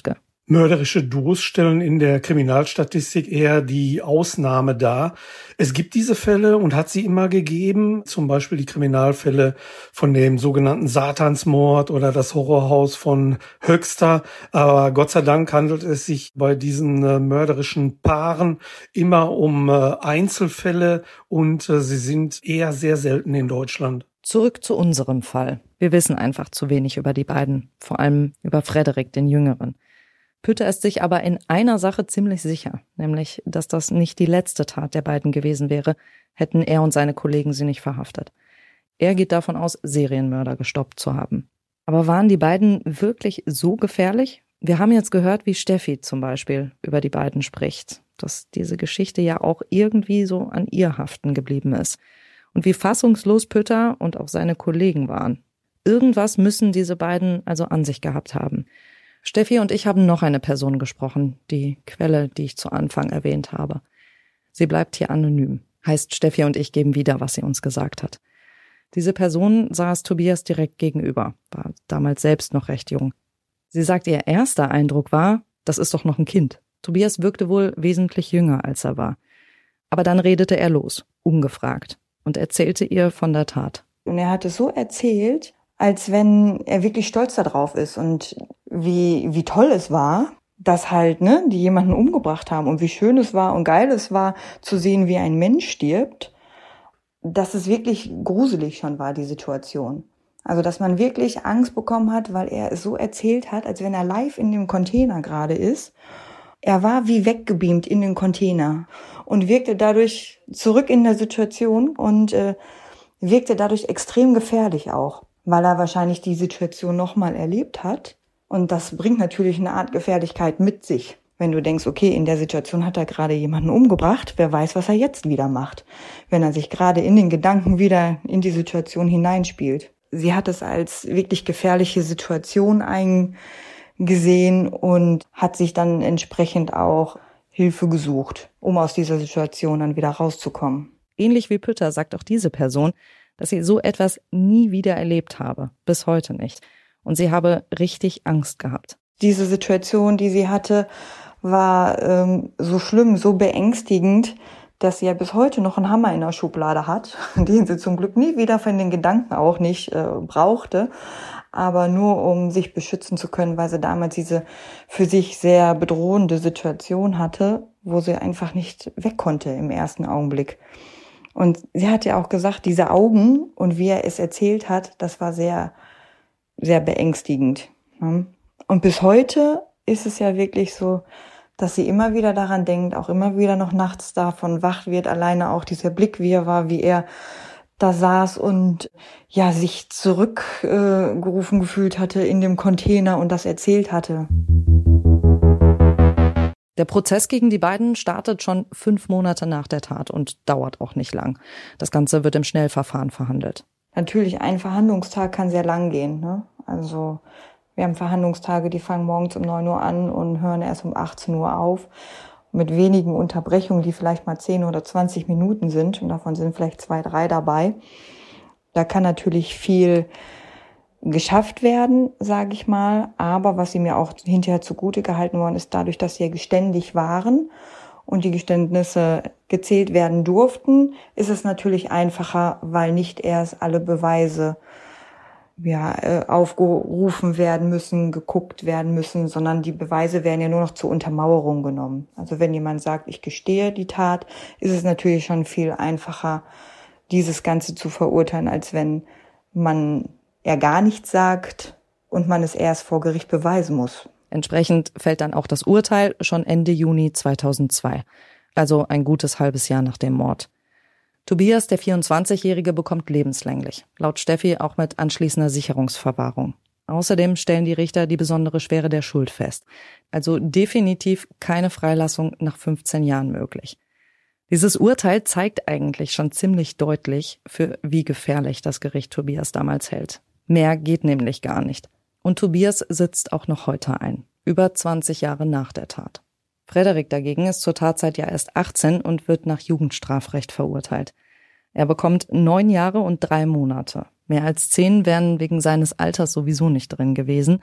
Mörderische Duos stellen in der Kriminalstatistik eher die Ausnahme dar. Es gibt diese Fälle und hat sie immer gegeben, zum Beispiel die Kriminalfälle von dem sogenannten Satansmord oder das Horrorhaus von Höxter. Aber Gott sei Dank handelt es sich bei diesen äh, mörderischen Paaren immer um äh, Einzelfälle und äh, sie sind eher sehr selten in Deutschland. Zurück zu unserem Fall. Wir wissen einfach zu wenig über die beiden, vor allem über Frederik, den Jüngeren. Pütter ist sich aber in einer Sache ziemlich sicher, nämlich, dass das nicht die letzte Tat der beiden gewesen wäre, hätten er und seine Kollegen sie nicht verhaftet. Er geht davon aus, Serienmörder gestoppt zu haben. Aber waren die beiden wirklich so gefährlich? Wir haben jetzt gehört, wie Steffi zum Beispiel über die beiden spricht, dass diese Geschichte ja auch irgendwie so an ihr haften geblieben ist. Und wie fassungslos Pütter und auch seine Kollegen waren. Irgendwas müssen diese beiden also an sich gehabt haben. Steffi und ich haben noch eine Person gesprochen, die Quelle, die ich zu Anfang erwähnt habe. Sie bleibt hier anonym. Heißt, Steffi und ich geben wieder, was sie uns gesagt hat. Diese Person saß Tobias direkt gegenüber, war damals selbst noch recht jung. Sie sagt, ihr erster Eindruck war, das ist doch noch ein Kind. Tobias wirkte wohl wesentlich jünger, als er war. Aber dann redete er los, ungefragt, und erzählte ihr von der Tat. Und er hat es so erzählt, als wenn er wirklich stolz darauf ist und wie wie toll es war, dass halt, ne, die jemanden umgebracht haben und wie schön es war und geil es war, zu sehen, wie ein Mensch stirbt, dass es wirklich gruselig schon war, die Situation. Also, dass man wirklich Angst bekommen hat, weil er es so erzählt hat, als wenn er live in dem Container gerade ist. Er war wie weggebeamt in den Container und wirkte dadurch zurück in der Situation und äh, wirkte dadurch extrem gefährlich auch, weil er wahrscheinlich die Situation nochmal erlebt hat. Und das bringt natürlich eine Art Gefährlichkeit mit sich. Wenn du denkst, okay, in der Situation hat er gerade jemanden umgebracht, wer weiß, was er jetzt wieder macht, wenn er sich gerade in den Gedanken wieder in die Situation hineinspielt. Sie hat es als wirklich gefährliche Situation eingesehen und hat sich dann entsprechend auch Hilfe gesucht, um aus dieser Situation dann wieder rauszukommen. Ähnlich wie Pütter sagt auch diese Person, dass sie so etwas nie wieder erlebt habe, bis heute nicht. Und sie habe richtig Angst gehabt. Diese Situation, die sie hatte, war ähm, so schlimm, so beängstigend, dass sie ja bis heute noch einen Hammer in der Schublade hat, den sie zum Glück nie wieder von den Gedanken auch nicht äh, brauchte, aber nur um sich beschützen zu können, weil sie damals diese für sich sehr bedrohende Situation hatte, wo sie einfach nicht weg konnte im ersten Augenblick. Und sie hat ja auch gesagt, diese Augen und wie er es erzählt hat, das war sehr, sehr beängstigend. Und bis heute ist es ja wirklich so, dass sie immer wieder daran denkt, auch immer wieder noch nachts davon wach wird, alleine auch dieser Blick, wie er war, wie er da saß und ja sich zurückgerufen äh, gefühlt hatte in dem Container und das erzählt hatte. Der Prozess gegen die beiden startet schon fünf Monate nach der Tat und dauert auch nicht lang. Das Ganze wird im Schnellverfahren verhandelt. Natürlich, ein Verhandlungstag kann sehr lang gehen, ne? Also wir haben Verhandlungstage, die fangen morgens um neun Uhr an und hören erst um achtzehn Uhr auf. Mit wenigen Unterbrechungen, die vielleicht mal zehn oder zwanzig Minuten sind. Und davon sind vielleicht zwei, drei dabei. Da kann natürlich viel geschafft werden, sage ich mal. Aber was sie mir auch hinterher zugute gehalten worden ist, dadurch, dass sie ja geständig waren und die Geständnisse gezählt werden durften, ist es natürlich einfacher, weil nicht erst alle Beweise ja, aufgerufen werden müssen, geguckt werden müssen, sondern die Beweise werden ja nur noch zur Untermauerung genommen. Also wenn jemand sagt, ich gestehe die Tat, ist es natürlich schon viel einfacher, dieses Ganze zu verurteilen, als wenn man ja gar nichts sagt und man es erst vor Gericht beweisen muss. Entsprechend fällt dann auch das Urteil schon Ende Juni zweitausendzwei, also ein gutes halbes Jahr nach dem Mord. Tobias, der vierundzwanzigjährige, bekommt lebenslänglich, laut Steffi auch mit anschließender Sicherungsverwahrung. Außerdem stellen die Richter die besondere Schwere der Schuld fest. Also definitiv keine Freilassung nach fünfzehn Jahren möglich. Dieses Urteil zeigt eigentlich schon ziemlich deutlich, für wie gefährlich das Gericht Tobias damals hält. Mehr geht nämlich gar nicht. Und Tobias sitzt auch noch heute ein, über zwanzig Jahre nach der Tat. Frederik dagegen ist zur Tatzeit ja erst achtzehn und wird nach Jugendstrafrecht verurteilt. Er bekommt neun Jahre und drei Monate. Mehr als zehn wären wegen seines Alters sowieso nicht drin gewesen.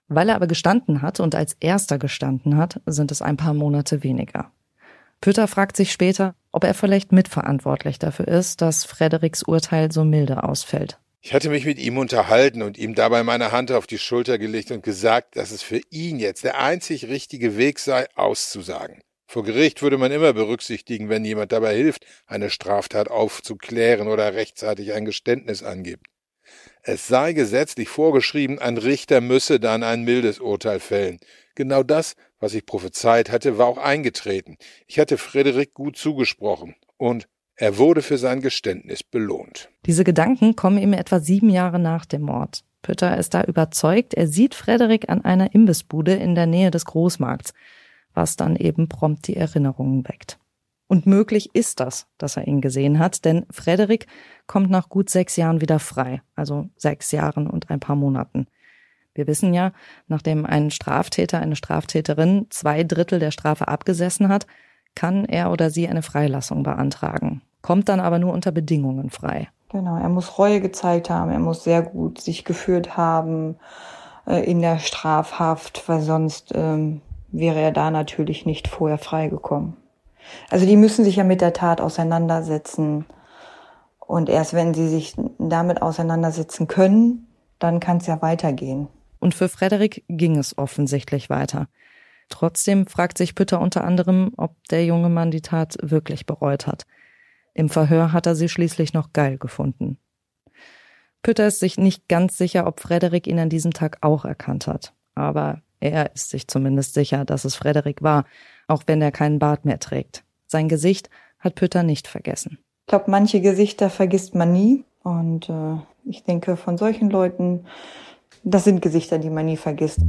Weil er aber gestanden hat und als erster gestanden hat, sind es ein paar Monate weniger. Pütter fragt sich später, ob er vielleicht mitverantwortlich dafür ist, dass Frederiks Urteil so milde ausfällt. Ich hatte mich mit ihm unterhalten und ihm dabei meine Hand auf die Schulter gelegt und gesagt, dass es für ihn jetzt der einzig richtige Weg sei, auszusagen. Vor Gericht würde man immer berücksichtigen, wenn jemand dabei hilft, eine Straftat aufzuklären oder rechtzeitig ein Geständnis angibt. Es sei gesetzlich vorgeschrieben, ein Richter müsse dann ein mildes Urteil fällen. Genau das, was ich prophezeit hatte, war auch eingetreten. Ich hatte Frederik gut zugesprochen und er wurde für sein Geständnis belohnt. Diese Gedanken kommen ihm etwa sieben Jahre nach dem Mord. Pütter ist da überzeugt, er sieht Frederik an einer Imbissbude in der Nähe des Großmarkts, was dann eben prompt die Erinnerungen weckt. Und möglich ist das, dass er ihn gesehen hat, denn Frederik kommt nach gut sechs Jahren wieder frei, also sechs Jahren und ein paar Monaten. Wir wissen ja, nachdem ein Straftäter, eine Straftäterin zwei Drittel der Strafe abgesessen hat, kann er oder sie eine Freilassung beantragen, kommt dann aber nur unter Bedingungen frei. Genau, er muss Reue gezeigt haben, er muss sehr gut sich geführt haben äh, in der Strafhaft, weil sonst ähm, wäre er da natürlich nicht vorher freigekommen. Also die müssen sich ja mit der Tat auseinandersetzen und erst wenn sie sich damit auseinandersetzen können, dann kann es ja weitergehen. Und für Frederik ging es offensichtlich weiter. Trotzdem fragt sich Pütter unter anderem, ob der junge Mann die Tat wirklich bereut hat. Im Verhör hat er sie schließlich noch geil gefunden. Pütter ist sich nicht ganz sicher, ob Frederik ihn an diesem Tag auch erkannt hat. Aber er ist sich zumindest sicher, dass es Frederik war, auch wenn er keinen Bart mehr trägt. Sein Gesicht hat Pütter nicht vergessen. Ich glaube, manche Gesichter vergisst man nie. Und äh, ich denke, von solchen Leuten, das sind Gesichter, die man nie vergisst.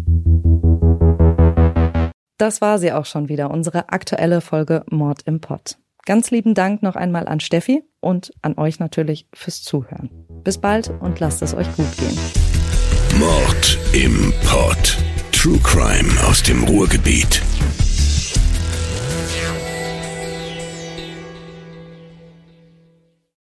Das war sie auch schon wieder, unsere aktuelle Folge Mord im Pott. Ganz lieben Dank noch einmal an Steffi und an euch natürlich fürs Zuhören. Bis bald und lasst es euch gut gehen. Mord im Pott. True Crime aus dem Ruhrgebiet.